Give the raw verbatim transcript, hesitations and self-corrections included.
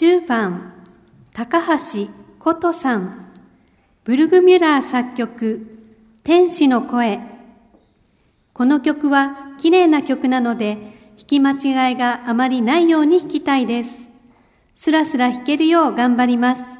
じゅうばん高橋琴さん、ブルグミュラー作曲、天使の声。この曲は綺麗な曲なので弾き間違いがあまりないように弾きたいです。スラスラ弾けるよう頑張ります。